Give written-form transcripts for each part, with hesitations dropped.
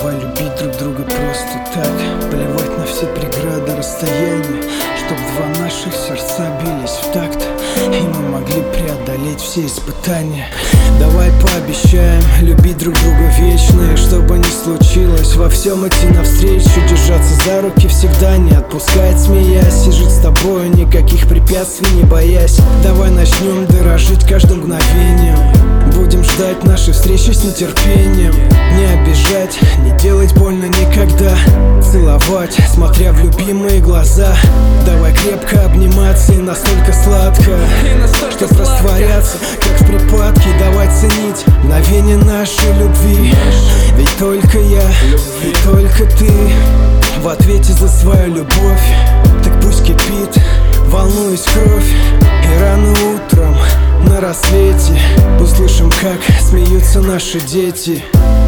Давай любить друг друга просто так, плевать на все преграды, расстояния, чтоб два наших сердца бились в такт, и мы могли преодолеть все испытания. Давай пообещаем любить друг друга вечно, и что бы ни случилось, во всем идти навстречу, держаться за руки всегда, не отпускать, смеясь, и жить с тобой, никаких препятствий не боясь. Давай начнем дорожить каждым мгновением, будем ждать нашей встречи с нетерпением. Не обижать, не делать больно никогда, целовать, смотря в любимые глаза. Давай крепко обниматься и настолько сладко, чтоб растворяться, как в припадке. Давай ценить мгновение нашей любви, ведь только я и только ты в ответе за свою любовь. Так пусть кипит, волнуясь кровь, и рано утром на рассвете услышим, как смеются наши дети.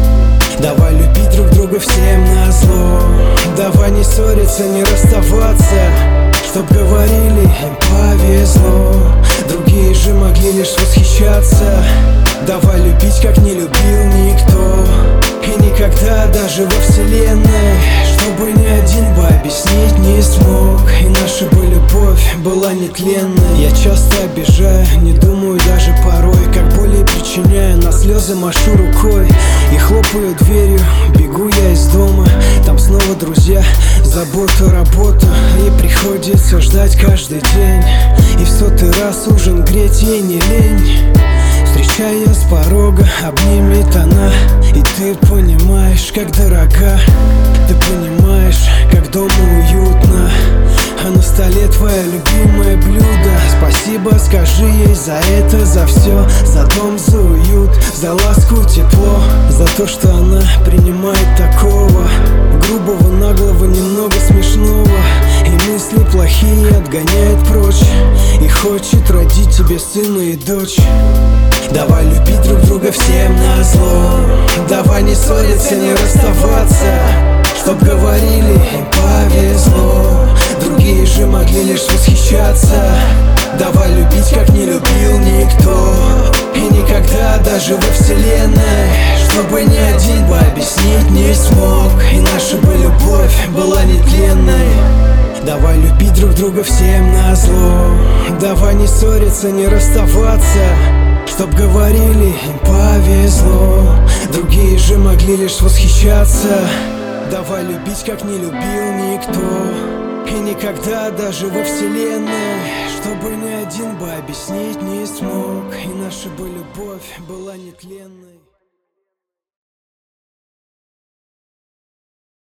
Давай любить друг друга всем назло, давай не ссориться, не расставаться, чтоб говорили, им повезло, другие же могли лишь восхищаться. Давай любить, как не любил никто, и никогда даже во вселенной, чтобы ни один бы объяснить не смог, и наша бы любовь была нетленной. Я часто обижаю, не думаю даже порой, как боли причиняю, на слезы машу рукой и хлопаю дверью, бегу я из дома. Там снова друзья, забота, работа, и приходится ждать каждый день, и в сотый раз ужин греть ей не лень. Встречая с порога, обнимет она, и ты понимаешь, как дорога. Ты понимаешь, как дома уютно, а на столе твое любимое блюдо. Спасибо скажи ей за это, за все, за дом, за уют, за ласку, тепло, за то, что она принимает такого грубого, наглого, немного смешного, и мысли плохие отгоняет прочь, и хочет родить тебе сына и дочь. Давай любить друг друга всем назло, давай не ссориться, не расставаться, чтоб говорили, им повезло, другие же могли лишь восхищаться. Давай любить, как не любил никто, и никогда даже во вселенной, чтобы ни один бы объяснить не смог, и наша бы любовь была нетленной. Давай любить друг друга всем назло, давай не ссориться, не расставаться, чтоб говорили, им повезло, другие же могли лишь восхищаться. Давай любить, как не любил никто, и никогда даже во вселенной, чтобы ни один бы объяснить не смог, и наша бы любовь была нетленной.